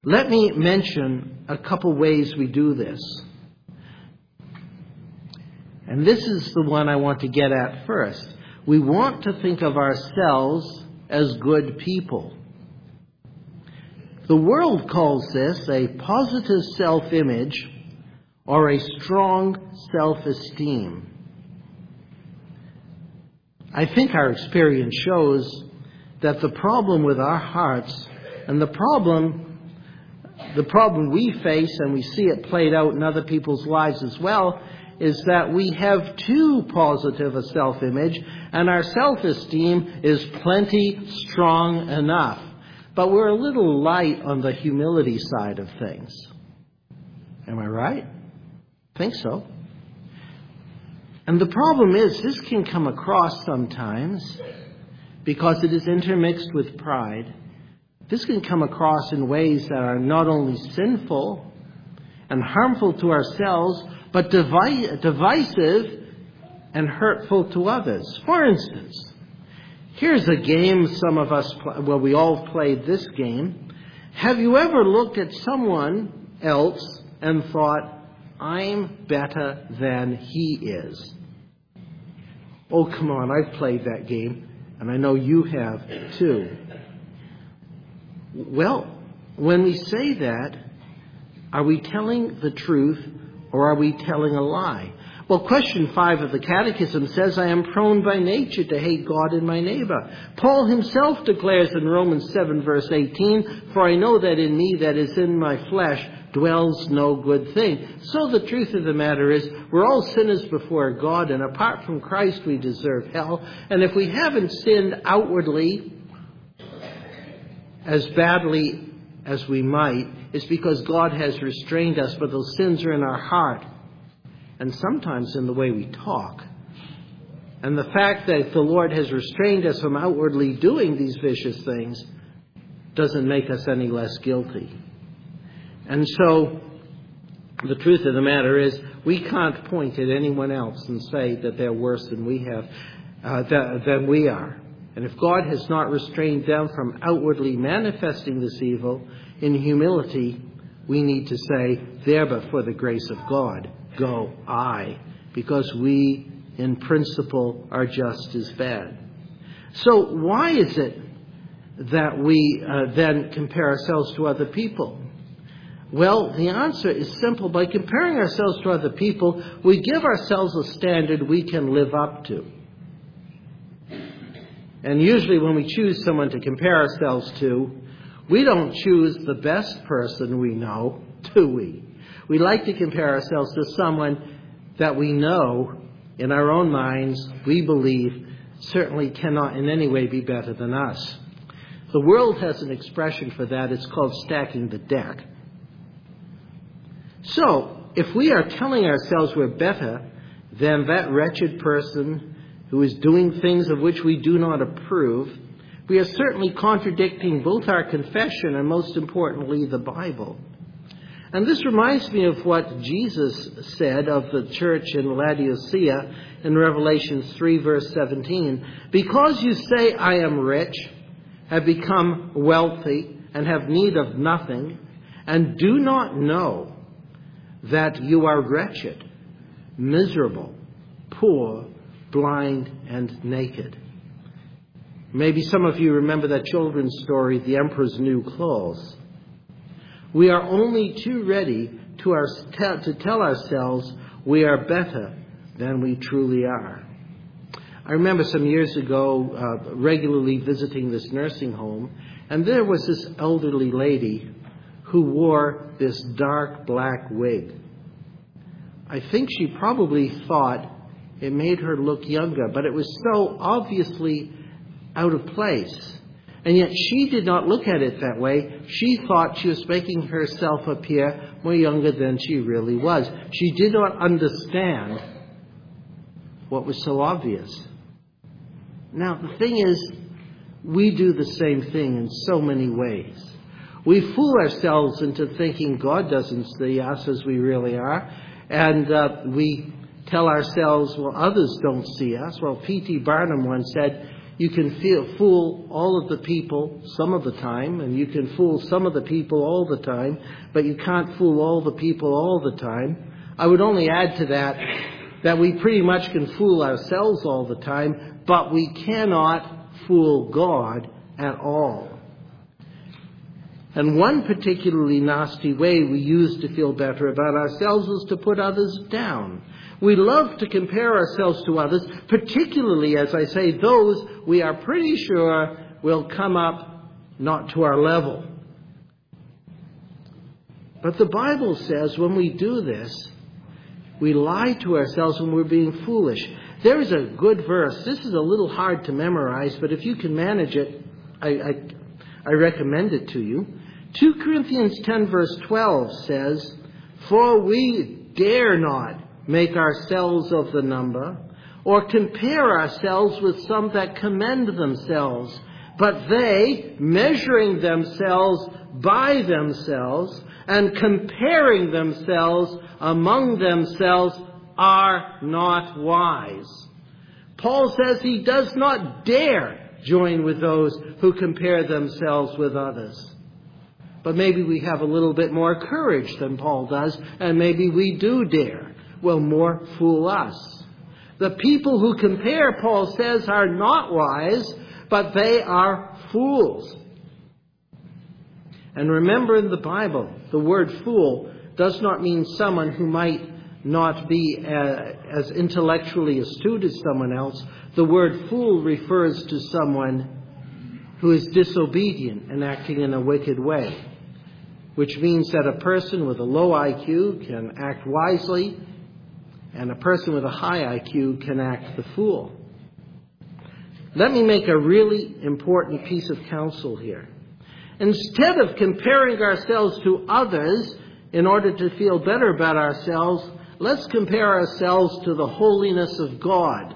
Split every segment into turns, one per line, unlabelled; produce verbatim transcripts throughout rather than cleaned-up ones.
Let me mention a couple ways we do this. And this is the one I want to get at first. We want to think of ourselves as good people. The world calls this a positive self-image or a strong self-esteem. I think our experience shows that the problem with our hearts and the problem the problem we face, and we see it played out in other people's lives as well, is that we have too positive a self-image and our self-esteem is plenty strong enough. But we're a little light on the humility side of things. Am I right? I think so. And the problem is, this can come across sometimes, because it is intermixed with pride, this can come across in ways that are not only sinful and harmful to ourselves, but divi- divisive and hurtful to others. For instance, here's a game some of us, pl- well, we all played this game. Have you ever looked at someone else and thought, I'm better than he is? Oh, come on, I've played that game, and I know you have too. Well, when we say that, are we telling the truth or are we telling a lie? Well, question five of the Catechism says, I am prone by nature to hate God and my neighbor. Paul himself declares in Romans seven, verse eighteen, for I know that in me, that is in my flesh, dwells no good thing. So the truth of the matter is, we're all sinners before God, and apart from Christ we deserve hell. And if we haven't sinned outwardly as badly as we might, it's because God has restrained us, but those sins are in our heart and sometimes in the way we talk. And the fact that the Lord has restrained us from outwardly doing these vicious things doesn't make us any less guilty. And so the truth of the matter is, we can't point at anyone else and say that they're worse than we have, uh, th- than we are. And if God has not restrained them from outwardly manifesting this evil, in humility, we need to say, there but for the grace of God, go I, because we, in principle, are just as bad. So why is it that we uh, then compare ourselves to other people? Well, the answer is simple. By comparing ourselves to other people, we give ourselves a standard we can live up to. And usually when we choose someone to compare ourselves to, we don't choose the best person we know, do we? We like to compare ourselves to someone that we know in our own minds, we believe, certainly cannot in any way be better than us. The world has an expression for that. It's called stacking the deck. So, if we are telling ourselves we're better than that wretched person who is doing things of which we do not approve, we are certainly contradicting both our confession and, most importantly, the Bible. And this reminds me of what Jesus said of the church in Laodicea in Revelation three, verse seventeen. Because you say, I am rich, have become wealthy, and have need of nothing, and do not know that you are wretched, miserable, poor, blind, and naked. Maybe some of you remember that children's story, The Emperor's New Clothes. We are only too ready to, our, to tell ourselves we are better than we truly are. I remember some years ago uh, regularly visiting this nursing home, and there was this elderly lady who wore this dark black wig. I think she probably thought it made her look younger, but it was so obviously out of place. And yet she did not look at it that way. She thought she was making herself appear more younger than she really was. She did not understand what was so obvious. Now, the thing is, we do the same thing in so many ways. We fool ourselves into thinking God doesn't see us as we really are. And uh, we tell ourselves, well, others don't see us. Well, P T Barnum once said, You can feel, fool all of the people some of the time, and you can fool some of the people all the time, but you can't fool all the people all the time. I would only add to that that we pretty much can fool ourselves all the time, but we cannot fool God at all. And one particularly nasty way we use to feel better about ourselves is to put others down. We love to compare ourselves to others, particularly, as I say, those we are pretty sure will come up not to our level. But the Bible says when we do this, we lie to ourselves when we're being foolish. There is a good verse. This is a little hard to memorize, but if you can manage it, I, I, I recommend it to you. Second Corinthians ten verse twelve says, "For we dare not make ourselves of the number, or compare ourselves with some that commend themselves. But they, measuring themselves by themselves, and comparing themselves among themselves, are not wise." Paul says he does not dare join with those who compare themselves with others. But maybe we have a little bit more courage than Paul does, and maybe we do dare. Well, more fool us. The people who compare, Paul says, are not wise, but they are fools. And remember, in the Bible, the word fool does not mean someone who might not be uh, as intellectually astute as someone else. The word fool refers to someone who is disobedient and acting in a wicked way, which means that a person with a low I Q can act wisely, and a person with a high I Q can act the fool. Let me make a really important piece of counsel here. Instead of comparing ourselves to others in order to feel better about ourselves, let's compare ourselves to the holiness of God.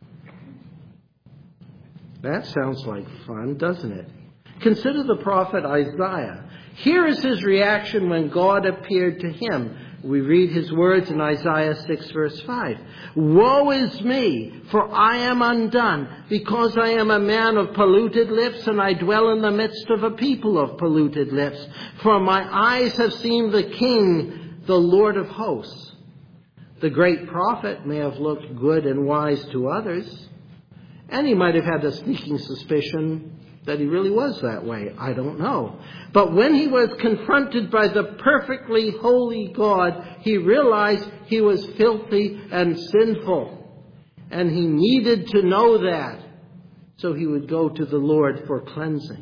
That sounds like fun, doesn't it? Consider the prophet Isaiah. Here is his reaction when God appeared to him. We read his words in Isaiah six verse five. "Woe is me, for I am undone, because I am a man of polluted lips, and I dwell in the midst of a people of polluted lips. For my eyes have seen the King, the Lord of hosts." The great prophet may have looked good and wise to others, and he might have had a sneaking suspicion that he really was that way. I don't know. But when he was confronted by the perfectly holy God, he realized he was filthy and sinful. And he needed to know that. So he would go to the Lord for cleansing.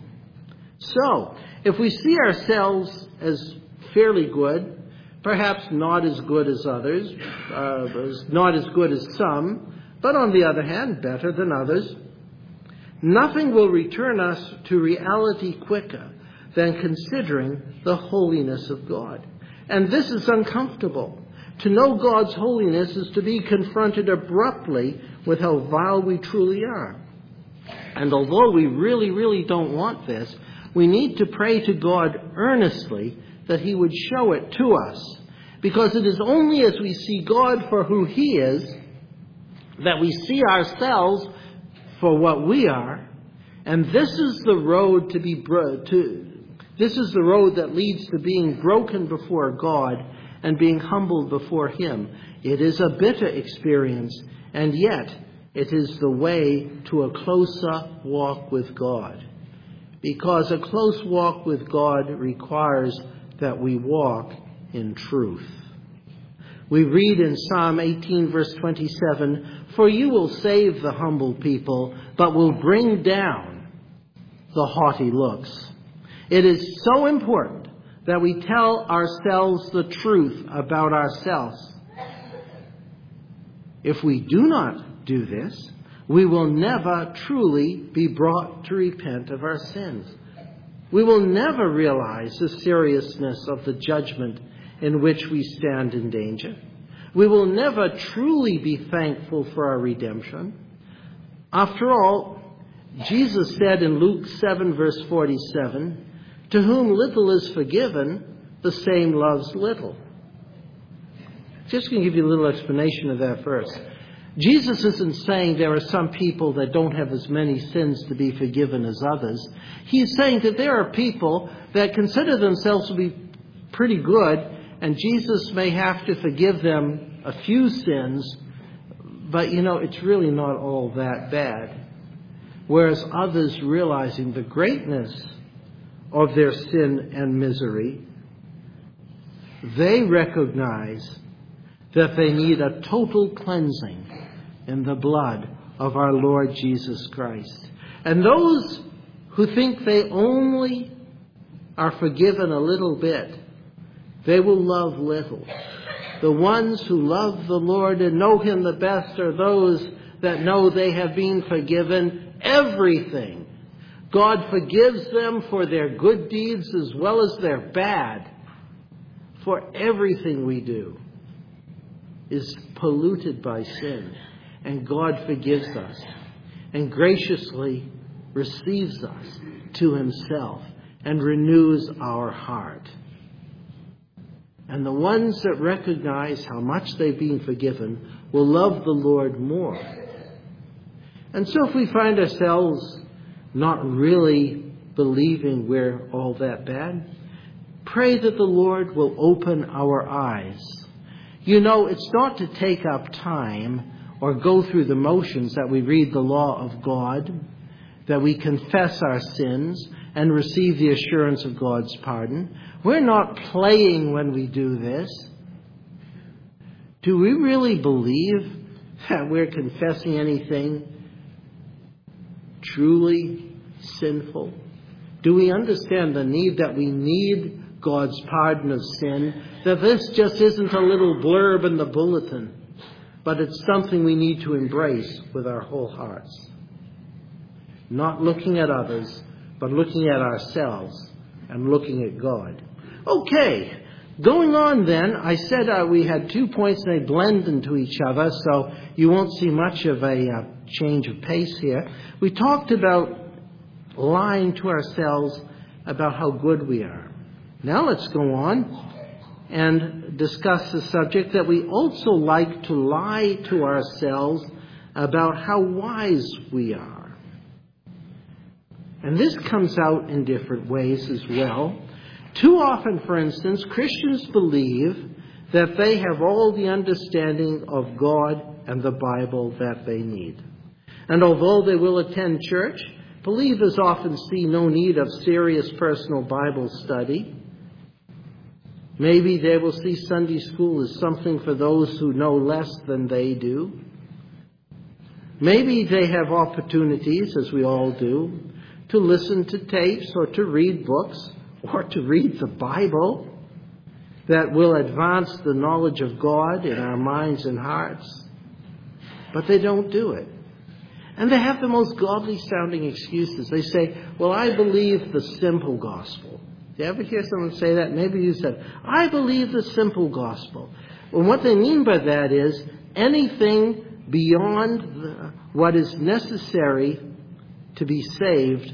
So, if we see ourselves as fairly good, perhaps not as good as others, uh, not as good as some, but on the other hand, better than others, nothing will return us to reality quicker than considering the holiness of God. And this is uncomfortable. To know God's holiness is to be confronted abruptly with how vile we truly are. And although we really, really don't want this, we need to pray to God earnestly that he would show it to us. Because it is only as we see God for who he is that we see ourselves for what we are, and this is the road to be bro- to this is the road that leads to being broken before God and being humbled before him. It is a bitter experience, and yet it is the way to a closer walk with God. Because a close walk with God requires that we walk in truth. We read in Psalm eighteen verse twenty-seven, "For you will save the humble people, but will bring down the haughty looks." It is so important that we tell ourselves the truth about ourselves. If we do not do this, we will never truly be brought to repent of our sins. We will never realize the seriousness of the judgment in which we stand in danger. We will never truly be thankful for our redemption. After all, Jesus said in Luke seven verse forty-seven, "To whom little is forgiven, the same loves little." Just going to give you a little explanation of that verse. Jesus isn't saying there are some people that don't have as many sins to be forgiven as others. He's saying that there are people that consider themselves to be pretty good, and Jesus may have to forgive them a few sins, but, you know, it's really not all that bad. Whereas others, realizing the greatness of their sin and misery, they recognize that they need a total cleansing in the blood of our Lord Jesus Christ. And those who think they only are forgiven a little bit, they will love little. The ones who love the Lord and know Him the best are those that know they have been forgiven everything. God forgives them for their good deeds as well as their bad. For everything we do is polluted by sin. And God forgives us and graciously receives us to Himself and renews our heart. And the ones that recognize how much they've been forgiven will love the Lord more. And so if we find ourselves not really believing we're all that bad, pray that the Lord will open our eyes. You know, it's not to take up time or go through the motions that we read the law of God, that we confess our sins and receive the assurance of God's pardon. We're not playing when we do this. Do we really believe that we're confessing anything truly sinful? Do we understand the need that we need God's pardon of sin? That this just isn't a little blurb in the bulletin, but it's something we need to embrace with our whole hearts. Not looking at others, but looking at ourselves and looking at God. Okay, going on then, I said uh, we had two points and they blend into each other, so you won't see much of a uh, change of pace here. We talked about lying to ourselves about how good we are. Now let's go on and discuss the subject that we also like to lie to ourselves about how wise we are. And this comes out in different ways as well. Too often, for instance, Christians believe that they have all the understanding of God and the Bible that they need. And although they will attend church, believers often see no need of serious personal Bible study. Maybe they will see Sunday school as something for those who know less than they do. Maybe they have opportunities, as we all do, to listen to tapes or to read books or to read the Bible that will advance the knowledge of God in our minds and hearts. But they don't do it. And they have the most godly sounding excuses. They say, well, I believe the simple gospel. Do you ever hear someone say that? Maybe you said, I believe the simple gospel. Well, what they mean by that is anything beyond the, what is necessary to be saved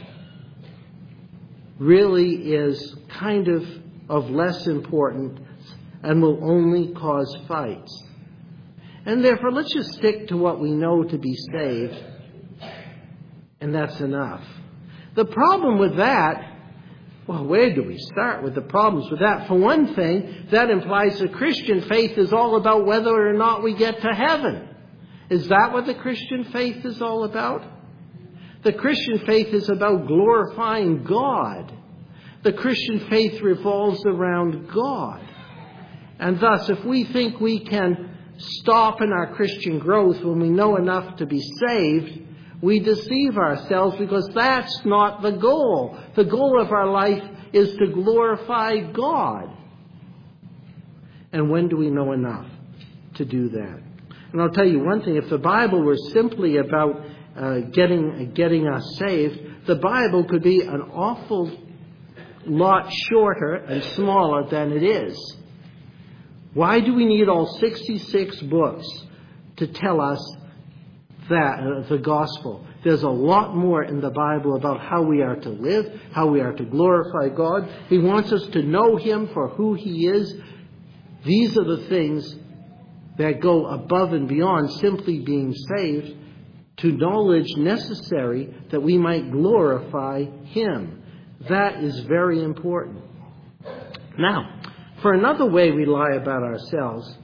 really is kind of of less importance and will only cause fights. And therefore, let's just stick to what we know to be saved, and that's enough. The problem with that, well, where do we start with the problems with that? For one thing, that implies the Christian faith is all about whether or not we get to heaven. Is that what the Christian faith is all about? The Christian faith is about glorifying God. The Christian faith revolves around God. And thus, if we think we can stop in our Christian growth when we know enough to be saved, we deceive ourselves, because that's not the goal. The goal of our life is to glorify God. And when do we know enough to do that? And I'll tell you one thing, if the Bible were simply about uh, getting, uh, getting us saved, the Bible could be an awful lot shorter and smaller than it is. Why do we need all sixty-six books to tell us that, uh, the gospel? There's a lot more in the Bible about how we are to live, how we are to glorify God. He wants us to know Him for who He is. These are the things that go above and beyond simply being saved to knowledge necessary that we might glorify Him. That is very important. Now, for another way we lie about ourselves,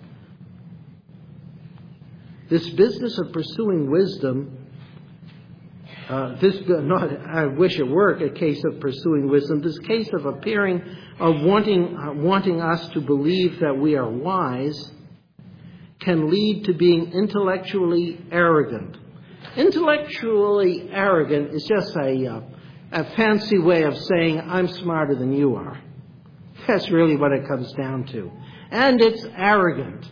this business of pursuing wisdom, uh, this not I wish it were a case of pursuing wisdom, this case of appearing, of wanting, uh, wanting us to believe that we are wise, can lead to being intellectually arrogant. Intellectually arrogant is just a, uh, a fancy way of saying I'm smarter than you are. That's really what it comes down to. And it's arrogant,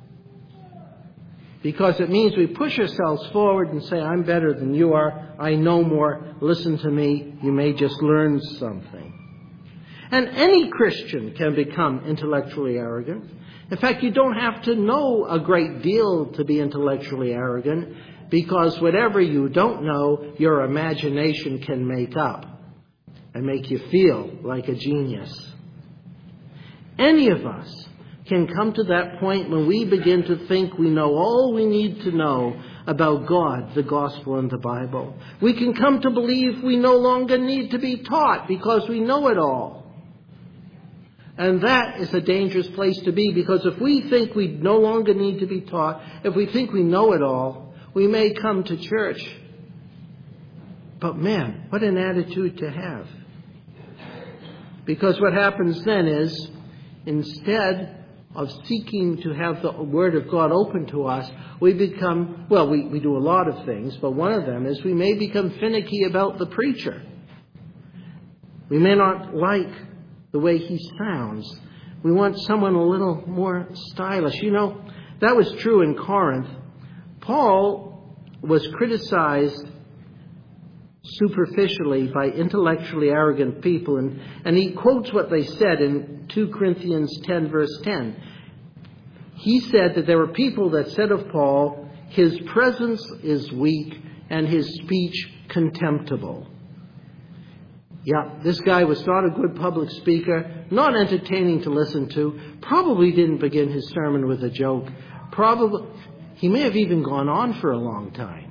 because it means we push ourselves forward and say, I'm better than you are, I know more, listen to me, you may just learn something. And any Christian can become intellectually arrogant. In fact, you don't have to know a great deal to be intellectually arrogant, because whatever you don't know, your imagination can make up and make you feel like a genius. Any of us can come to that point when we begin to think we know all we need to know about God, the gospel, and the Bible. We can come to believe we no longer need to be taught because we know it all. And that is a dangerous place to be, because if we think we no longer need to be taught, if we think we know it all, we may come to church. But man, what an attitude to have. Because what happens then is, instead of seeking to have the Word of God open to us, we become, well, we, we do a lot of things, but one of them is we may become finicky about the preacher. We may not like the way he sounds. We want someone a little more stylish. You know, that was true in Corinth. Paul was criticized superficially by intellectually arrogant people, and, and he quotes what they said in two Corinthians ten, verse ten. He said that there were people that said of Paul, his presence is weak and his speech contemptible. Yeah, this guy was not a good public speaker, not entertaining to listen to, probably didn't begin his sermon with a joke. Probably, he may have even gone on for a long time.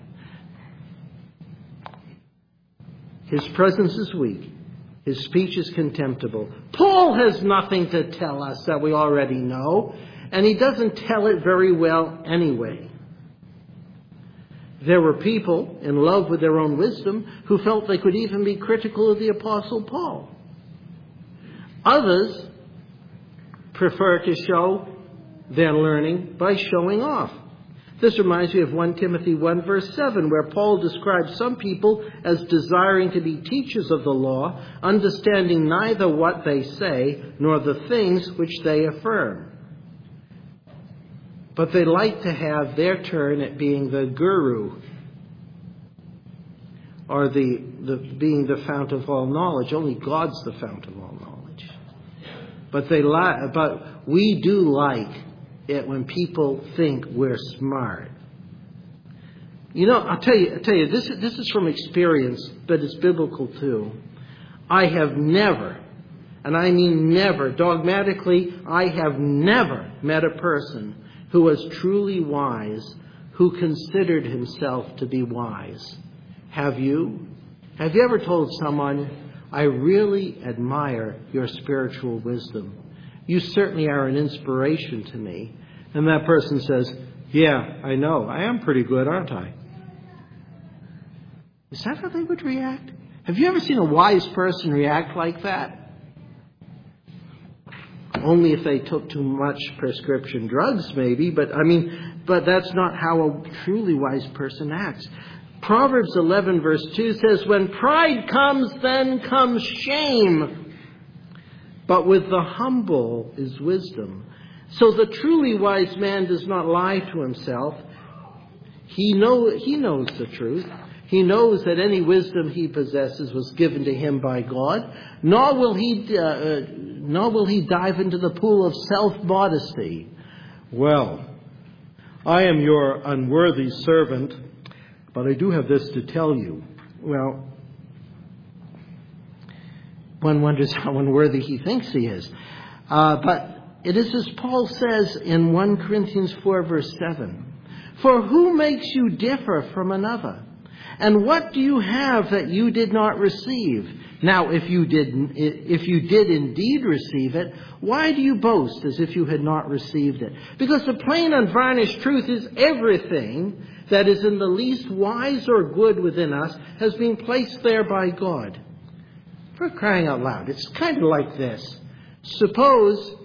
His presence is weak. His speech is contemptible. Paul has nothing to tell us that we already know, and he doesn't tell it very well anyway. There were people in love with their own wisdom who felt they could even be critical of the Apostle Paul. Others prefer to show their learning by showing off. This reminds me of First Timothy one, verse seven, where Paul describes some people as desiring to be teachers of the law, understanding neither what they say nor the things which they affirm. But they like to have their turn at being the guru, or the, the being the fount of all knowledge. Only God's the fount of all knowledge. But they li- but we do like it when people think we're smart. You know, I'll tell you, I'll tell you, this this is from experience, but it's biblical too. I have never, and I mean never, dogmatically, I have never met a person who was truly wise, who considered himself to be wise. Have you? Have you ever told someone, I really admire your spiritual wisdom. You certainly are an inspiration to me. And that person says, yeah, I know. I am pretty good, aren't I? Is that how they would react? Have you ever seen a wise person react like that? Only if they took too much prescription drugs, maybe. But I mean, but that's not how a truly wise person acts. Proverbs eleven, verse two says, when pride comes, then comes shame. But with the humble is wisdom. So the truly wise man does not lie to himself. He know, he knows the truth. He knows that any wisdom he possesses was given to him by God. Nor will he, uh, nor will he dive into the pool of self-modesty. Well, I am your unworthy servant, but I do have this to tell you. Well, one wonders how unworthy he thinks he is. Uh, but It is as Paul says in First Corinthians four, verse seven. For who makes you differ from another? And what do you have that you did not receive? Now, if you did, if you did indeed receive it, why do you boast as if you had not received it? Because the plain, unvarnished truth is everything that is in the least wise or good within us has been placed there by God. For crying out loud, it's kind of like this. Suppose,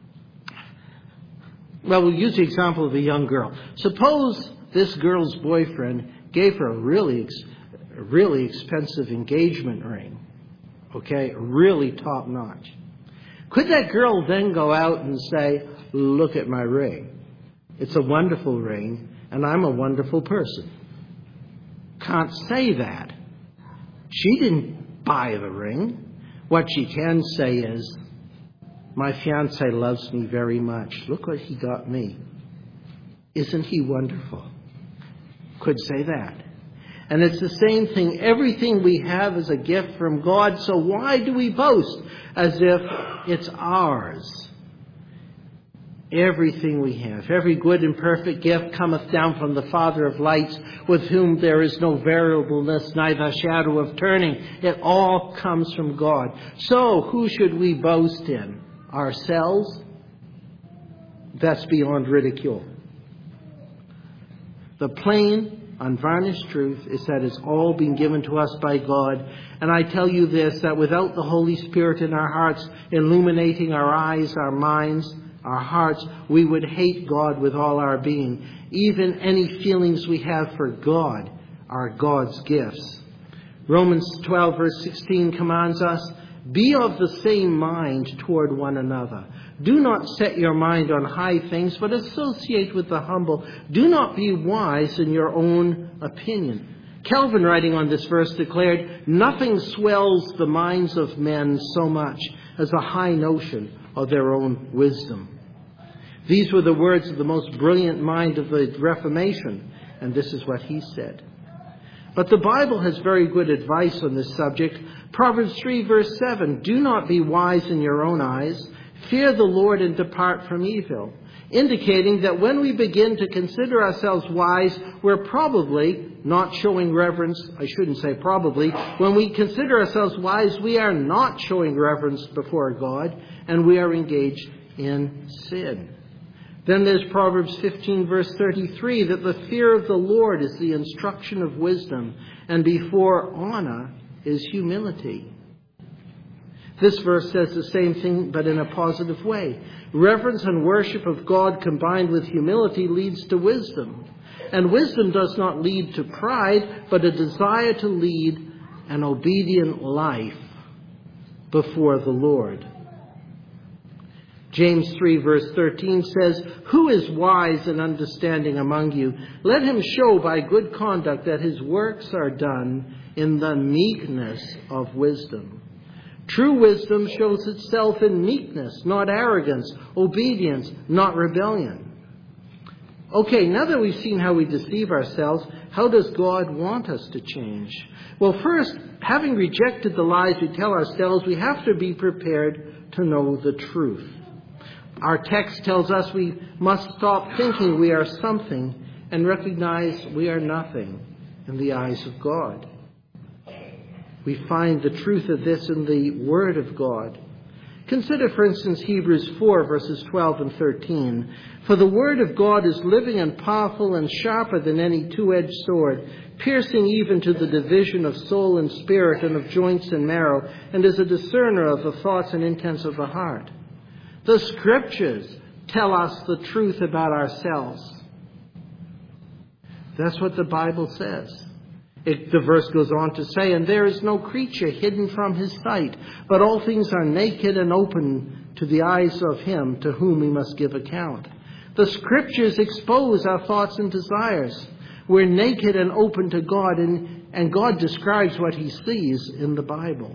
well, we'll use the example of a young girl. Suppose this girl's boyfriend gave her a really, a really expensive engagement ring. Okay, really top notch. Could that girl then go out and say, look at my ring. It's a wonderful ring, and I'm a wonderful person. Can't say that. She didn't buy the ring. What she can say is, my fiancé loves me very much. Look what he got me. Isn't he wonderful? Could say that. And it's the same thing. Everything we have is a gift from God. So why do we boast as if it's ours? Everything we have, every good and perfect gift cometh down from the Father of lights, with whom there is no variableness, neither shadow of turning. It all comes from God. So who should we boast in? Ourselves? That's beyond ridicule. The plain, unvarnished truth is that it's all been given to us by God. And I tell you this, that without the Holy Spirit in our hearts, illuminating our eyes, our minds, our hearts, we would hate God with all our being. Even any feelings we have for God are God's gifts. Romans twelve verse sixteen commands us, be of the same mind toward one another. Do not set your mind on high things, but associate with the humble. Do not be wise in your own opinion. Calvin, writing on this verse, declared, nothing swells the minds of men so much as a high notion of their own wisdom. These were the words of the most brilliant mind of the Reformation, and this is what he said. But the Bible has very good advice on this subject. Proverbs three verse seven, do not be wise in your own eyes. Fear the Lord and depart from evil. Indicating that when we begin to consider ourselves wise, we're probably not showing reverence. I shouldn't say probably. When we consider ourselves wise, we are not showing reverence before God, and we are engaged in sin. Then there's Proverbs fifteen verse thirty-three, that the fear of the Lord is the instruction of wisdom, and before honor is humility. This verse says the same thing, but in a positive way. Reverence and worship of God combined with humility leads to wisdom. And wisdom does not lead to pride, but a desire to lead an obedient life before the Lord. James three verse thirteen says, who is wise and understanding among you? Let him show by good conduct that his works are done in the meekness of wisdom. True wisdom shows itself in meekness, not arrogance, obedience, not rebellion. Okay, now that we've seen how we deceive ourselves, how does God want us to change? Well, first, having rejected the lies we tell ourselves, we have to be prepared to know the truth. Our text tells us we must stop thinking we are something and recognize we are nothing in the eyes of God. We find the truth of this in the Word of God. Consider, for instance, Hebrews four, verses twelve and thirteen. For the Word of God is living and powerful and sharper than any two-edged sword, piercing even to the division of soul and spirit and of joints and marrow, and is a discerner of the thoughts and intents of the heart. The Scriptures tell us the truth about ourselves. That's what the Bible says. It, the verse goes on to say, and there is no creature hidden from his sight, but all things are naked and open to the eyes of him to whom we must give account. The Scriptures expose our thoughts and desires. We're naked and open to God, and, and God describes what he sees in the Bible.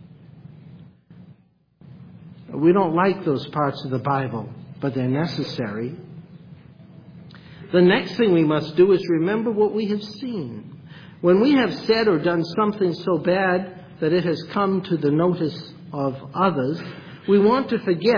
We don't like those parts of the Bible, but they're necessary. The next thing we must do is remember what we have seen. When we have said or done something so bad that it has come to the notice of others, we want to forget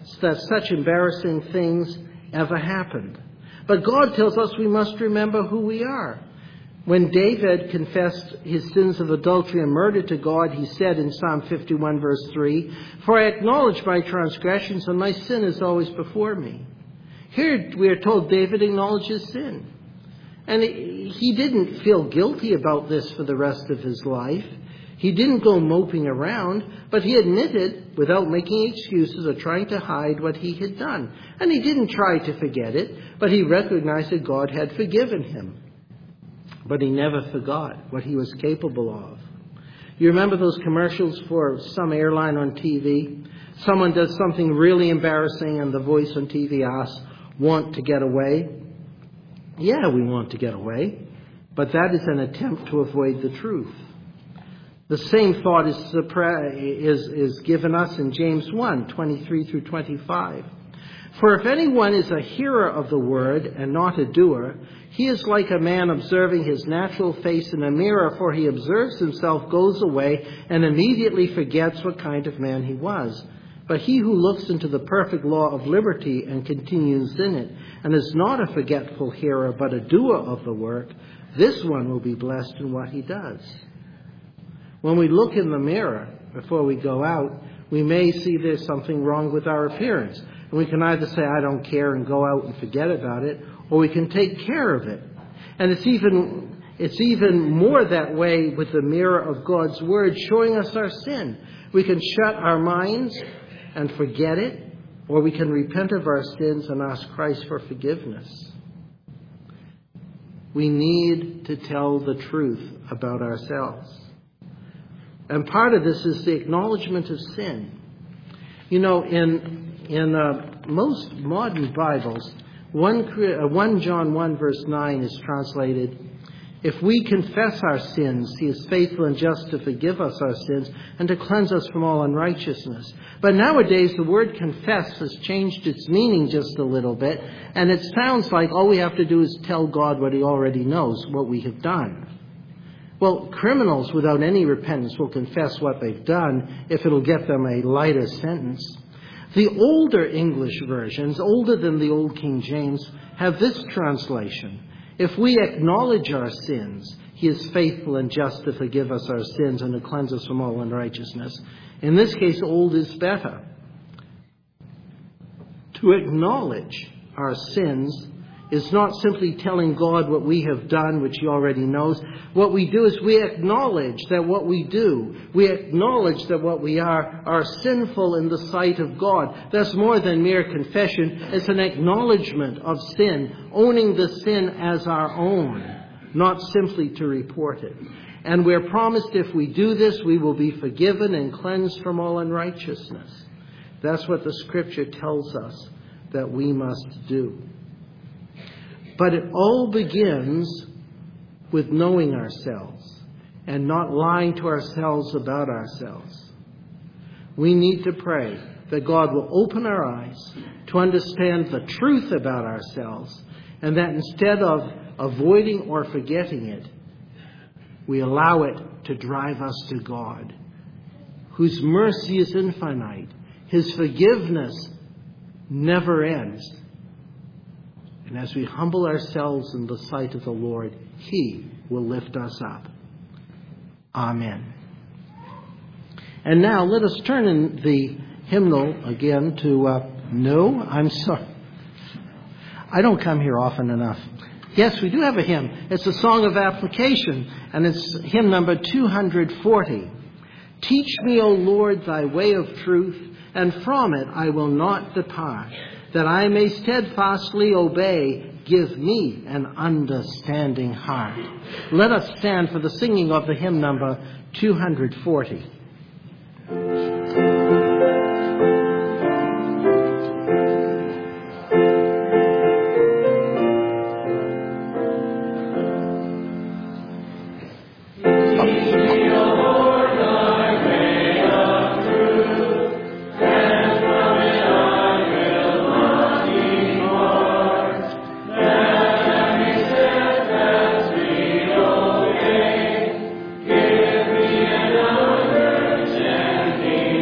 that such embarrassing things ever happened. But God tells us we must remember who we are. When David confessed his sins of adultery and murder to God, he said in Psalm fifty-one, verse three, "For I acknowledge my transgressions, and my sin is always before me." Here we are told David acknowledges sin. And he didn't feel guilty about this for the rest of his life. He didn't go moping around, but he admitted, without making excuses or trying to hide what he had done. And he didn't try to forget it, but he recognized that God had forgiven him. But he never forgot what he was capable of. You remember those commercials for some airline on T V? Someone does something really embarrassing and the voice on T V asks, "Want to get away?" Yeah, we want to get away, but that is an attempt to avoid the truth. The same thought is, is, is given us in James one, twenty-three through twenty-five. "For if anyone is a hearer of the word and not a doer, he is like a man observing his natural face in a mirror, for he observes himself, goes away, and immediately forgets what kind of man he was. But he who looks into the perfect law of liberty and continues in it, and is not a forgetful hearer, but a doer of the work, this one will be blessed in what he does." When we look in the mirror before we go out, we may see there's something wrong with our appearance. And we can either say, "I don't care," and go out and forget about it, or we can take care of it. And it's even, it's even more that way with the mirror of God's Word showing us our sin. We can shut our minds and forget it, or we can repent of our sins and ask Christ for forgiveness. We need to tell the truth about ourselves. And part of this is the acknowledgement of sin. You know, in, in uh, most modern Bibles, First John one verse nine is translated, "If we confess our sins, he is faithful and just to forgive us our sins and to cleanse us from all unrighteousness." But nowadays, the word confess has changed its meaning just a little bit, and it sounds like all we have to do is tell God what he already knows, what we have done. Well, criminals without any repentance will confess what they've done if it'll get them a lighter sentence. The older English versions, older than the Old King James, have this translation: "If we acknowledge our sins, he is faithful and just to forgive us our sins and to cleanse us from all unrighteousness." In this case, old is better. To acknowledge our sins is not simply telling God what we have done, which he already knows. What we do is we acknowledge that what we do, we acknowledge that what we are, are sinful in the sight of God. That's more than mere confession. It's an acknowledgement of sin, owning the sin as our own, not simply to report it. And we're promised if we do this, we will be forgiven and cleansed from all unrighteousness. That's what the Scripture tells us that we must do. But it all begins with knowing ourselves and not lying to ourselves about ourselves. We need to pray that God will open our eyes to understand the truth about ourselves, and that instead of avoiding or forgetting it, we allow it to drive us to God, whose mercy is infinite. His forgiveness never ends. And as we humble ourselves in the sight of the Lord, he will lift us up. Amen. And now let us turn in the hymnal again to, uh, no, I'm sorry. I don't come here often enough. Yes, we do have a hymn. It's a song of application, and it's hymn number two forty. "Teach me, O Lord, thy way of truth, and from it I will not depart. That I may steadfastly obey, give me an understanding heart." Let us stand for the singing of the hymn number two forty.
Give me an understanding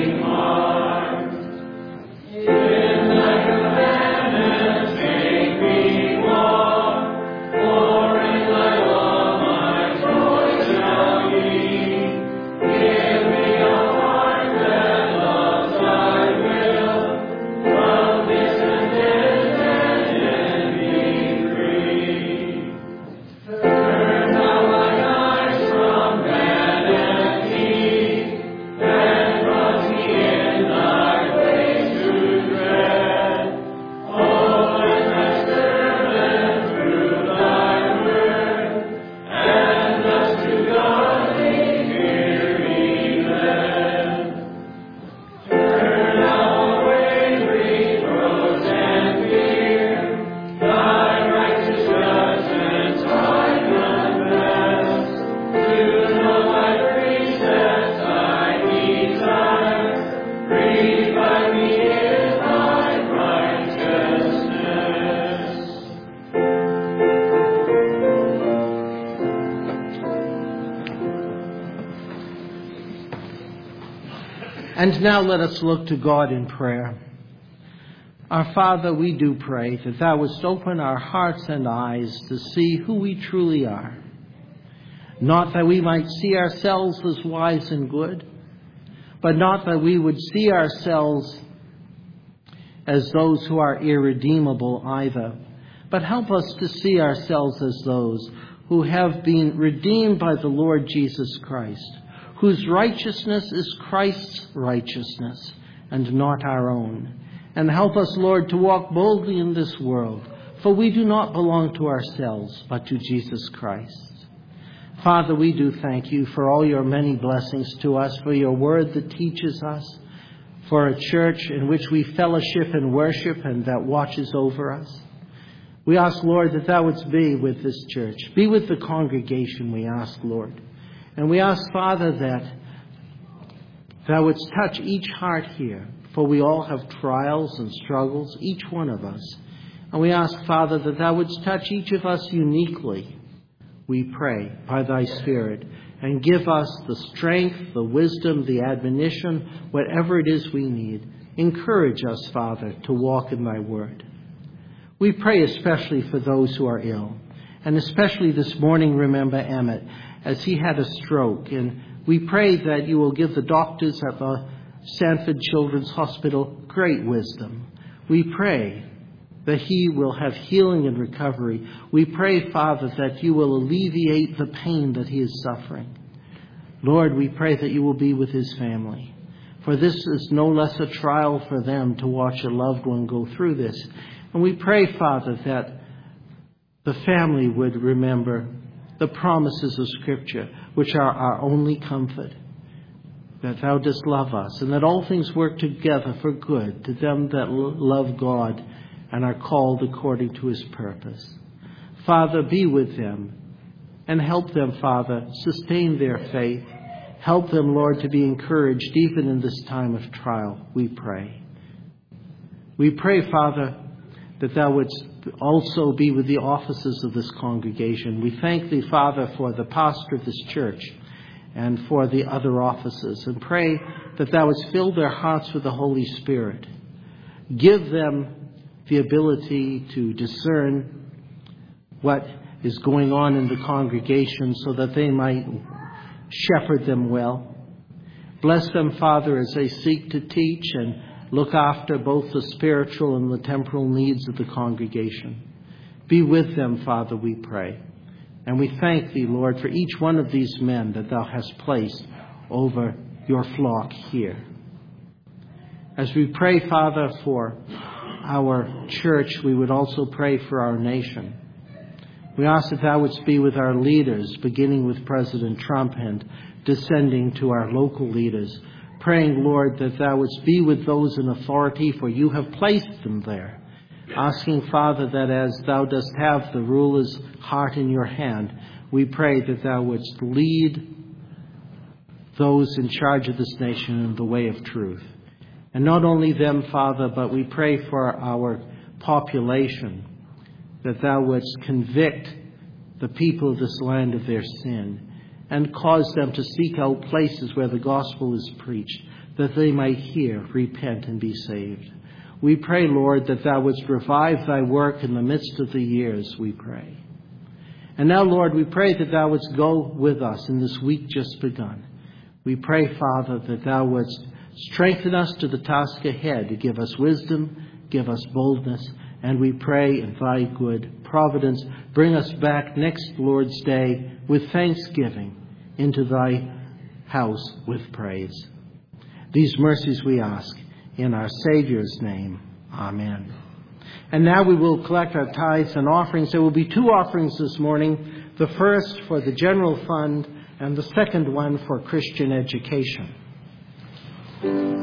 And now let us look to God in prayer. Our Father, we do pray that thou wouldst open our hearts and eyes to see who we truly are. Not that we might see ourselves as wise and good, but not that we would see ourselves as those who are irredeemable either, but help us to see ourselves as those who have been redeemed by the Lord Jesus Christ, whose righteousness is Christ's righteousness and not our own. And help us, Lord, to walk boldly in this world, for we do not belong to ourselves, but to Jesus Christ. Father, we do thank you for all your many blessings to us, for your word that teaches us, for a church in which we fellowship and worship and that watches over us. We ask, Lord, that thou wouldst be with this church. Be with the congregation, we ask, Lord. And we ask, Father, that thou wouldst touch each heart here, for we all have trials and struggles, each one of us. And we ask, Father, that thou wouldst touch each of us uniquely, we pray, by thy Spirit, and give us the strength, the wisdom, the admonition, whatever it is we need. Encourage us, Father, to walk in thy word. We pray especially for those who are ill, and especially this morning, remember Emmett, as he had a stroke. And we pray that you will give the doctors at the Sanford Children's Hospital great wisdom. We pray that he will have healing and recovery. We pray, Father, that you will alleviate the pain that he is suffering. Lord, we pray that you will be with his family, for this is no less a trial for them to watch a loved one go through this. And we pray, Father, that the family would remember the promises of Scripture, which are our only comfort, that thou dost love us, and that all things work together for good to them that love God and are called according to his purpose. Father, be with them and help them, Father, sustain their faith. Help them, Lord, to be encouraged even in this time of trial, we pray. We pray, Father, that thou wouldst also be with the officers of this congregation. We thank thee, Father, for the pastor of this church and for the other officers, and pray that thou wouldst fill their hearts with the Holy Spirit. Give them the ability to discern what is going on in the congregation so that they might shepherd them well. Bless them, Father, as they seek to teach and look after both the spiritual and the temporal needs of the congregation. Be with them, Father, we pray. And we thank thee, Lord, for each one of these men that thou hast placed over your flock here. As we pray, Father, for our church, we would also pray for our nation. We ask that thou wouldst be with our leaders, beginning with President Trump and descending to our local leaders. Praying, Lord, that thou wouldst be with those in authority, for you have placed them there. Asking, Father, that as thou dost have the ruler's heart in your hand, we pray that thou wouldst lead those in charge of this nation in the way of truth. And not only them, Father, but we pray for our population, that thou wouldst convict the people of this land of their sin and cause them to seek out places where the gospel is preached, that they might hear, repent, and be saved. We pray, Lord, that thou wouldst revive thy work in the midst of the years, we pray. And now, Lord, we pray that thou wouldst go with us in this week just begun. We pray, Father, that thou wouldst strengthen us to the task ahead, to give us wisdom, give us boldness, and we pray in thy good providence, bring us back next Lord's Day with thanksgiving into thy house with praise. These mercies we ask in our Savior's name. Amen. And now we will collect our tithes and offerings. There will be two offerings this morning, the first for the general fund and the second one for Christian education.